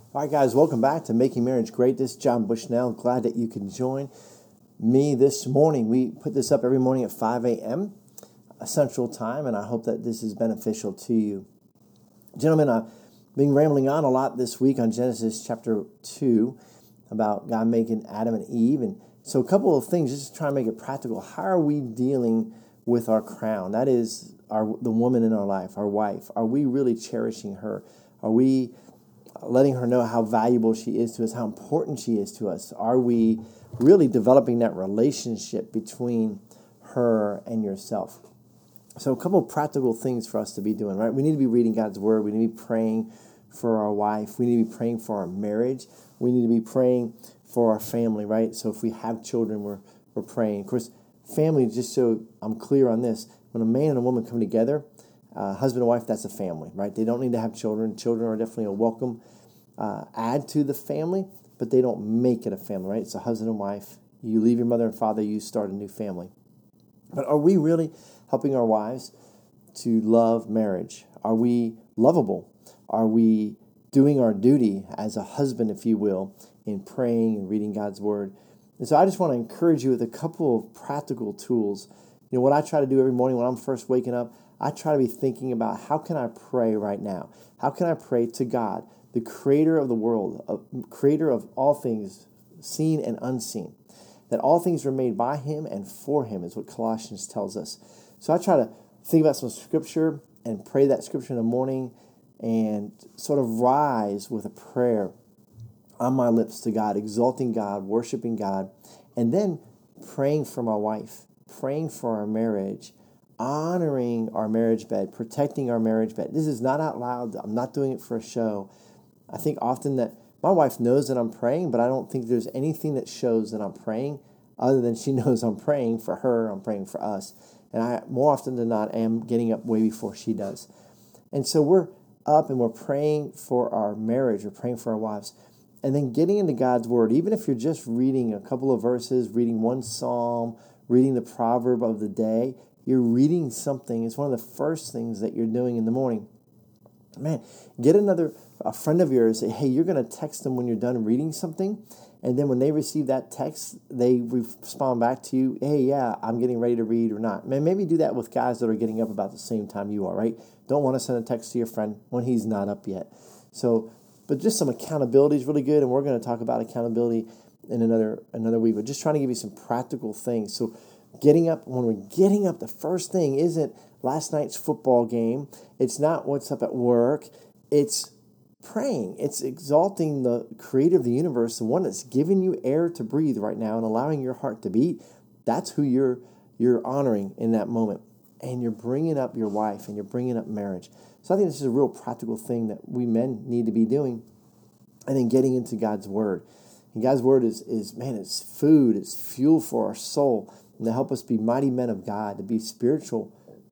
All right, guys, welcome back to Making Marriage Great. This is John Bushnell. Glad that you can join me this morning. We put this up every morning at 5 a.m. Central Time, and I hope that this is beneficial to you. Gentlemen, I've been rambling on a lot this week on Genesis chapter 2 about God making Adam and Eve. And so a couple of things, just to try to make it practical. How are we dealing with our crown? That is the woman in our life, our wife. Are we really cherishing her? Are we letting her know how valuable she is to us, how important she is to us? Are we really developing that relationship between her and yourself? So a couple of practical things for us to be doing, right? We need to be reading God's Word. We need to be praying for our wife. We need to be praying for our marriage. We need to be praying for our family, right? So if we have children, we're praying. Of course, family, just so I'm clear on this, when a man and a woman come together, husband and wife, that's a family, right? They don't need to have children. Children are definitely a welcome add to the family, but they don't make it a family, right? It's a husband and wife. You leave your mother and father, you start a new family. But are we really helping our wives to love marriage? Are we lovable? Are we doing our duty as a husband, if you will, in praying and reading God's Word? And so I just want to encourage you with a couple of practical tools. You know, what I try to do every morning when I'm first waking up, I try to be thinking about how can I pray right now? How can I pray to God, the creator of the world, creator of all things, seen and unseen, that all things were made by him and for him is what Colossians tells us. So I try to think about some scripture and pray that scripture in the morning and sort of rise with a prayer on my lips to God, exalting God, worshiping God, and then praying for my wife, praying for our marriage, honoring our marriage bed, protecting our marriage bed. This is not out loud. I'm not doing it for a show. I think often that my wife knows that I'm praying, but I don't think there's anything that shows that I'm praying other than she knows I'm praying for her, I'm praying for us. And I, more often than not, am getting up way before she does. And so we're up and we're praying for our marriage, we're praying for our wives. And then getting into God's Word, even if you're just reading a couple of verses, reading one psalm, reading the proverb of the day, you're reading something. It's one of the first things that you're doing in the morning. Man, get a friend of yours, say, hey, you're going to text them when you're done reading something. And then when they receive that text, they respond back to you, hey, yeah, I'm getting ready to read or not. Man, maybe do that with guys that are getting up about the same time you are, right? Don't want to send a text to your friend when he's not up yet. So, but just some accountability is really good. And we're going to talk about accountability in another week. But just trying to give you some practical things. So when we're getting up, the first thing isn't last night's football game. It's not what's up at work. It's praying. It's exalting the creator of the universe, the one that's giving you air to breathe right now and allowing your heart to beat. That's who you're honoring in that moment. And you're bringing up your wife and you're bringing up marriage. So I think this is a real practical thing that we men need to be doing. And then getting into God's Word. And God's Word is it's food, it's fuel for our soul, and to help us be mighty men of God, to be spiritually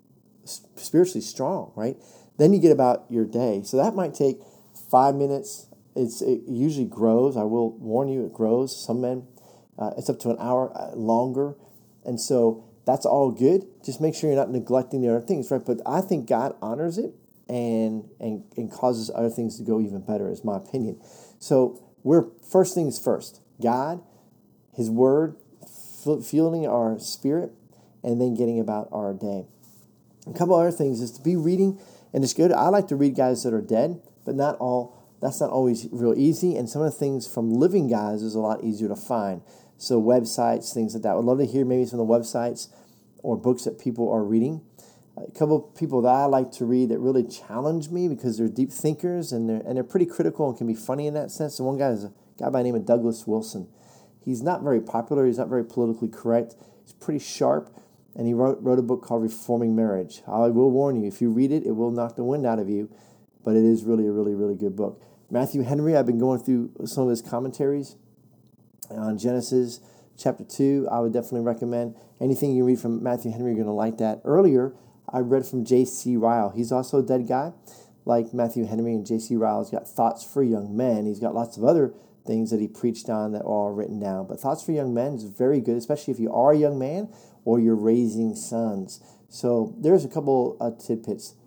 strong, right? Then you get about your day. So that might take 5 minutes. It usually grows. I will warn you, it grows. Some men, it's up to an hour longer. And so that's all good. Just make sure you're not neglecting the other things, right? But I think God honors it and causes other things to go even better, is my opinion. So we're first things first. God, His Word, fueling our spirit, and then getting about our day. A couple other things is to be reading, and it's good. I like to read guys that are dead, but that's not always real easy. And some of the things from living guys is a lot easier to find. So websites, things like that. I would love to hear maybe some of the websites or books that people are reading. A couple of people that I like to read that really challenge me because they're deep thinkers and they're pretty critical and can be funny in that sense. So one guy is a guy by the name of Douglas Wilson. He's not very popular. He's not very politically correct. He's pretty sharp. And he wrote a book called Reforming Marriage. I will warn you, if you read it, it will knock the wind out of you. But it is really a really, really good book. Matthew Henry, I've been going through some of his commentaries on Genesis chapter 2. I would definitely recommend. Anything you read from Matthew Henry, you're going to like that. Earlier, I read from J.C. Ryle. He's also a dead guy, like Matthew Henry. And J.C. Ryle's got Thoughts for Young Men. He's got lots of other things that he preached on that are all written down. But Thoughts for Young Men is very good, especially if you are a young man or you're raising sons. So there's a couple of tidbits.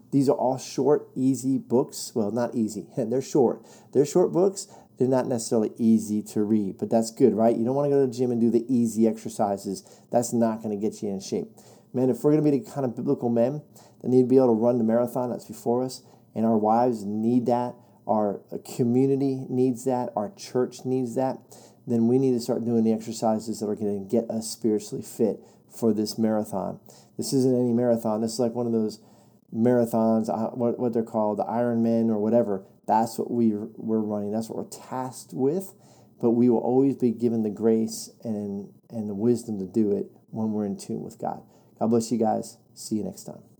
These are all short, easy books. Well, not easy. They're short. They're short books. They're not necessarily easy to read, but that's good, right? You don't want to go to the gym and do the easy exercises. That's not going to get you in shape. Man, if we're going to be the kind of biblical men that need to be able to run the marathon that's before us, and our wives need that, our community needs that, our church needs that, then we need to start doing the exercises that are going to get us spiritually fit for this marathon. This isn't any marathon. This is like one of those marathons, what they're called, the Ironman or whatever. That's what we're running. That's what we're tasked with. But we will always be given the grace and the wisdom to do it when we're in tune with God. God bless you guys. See you next time.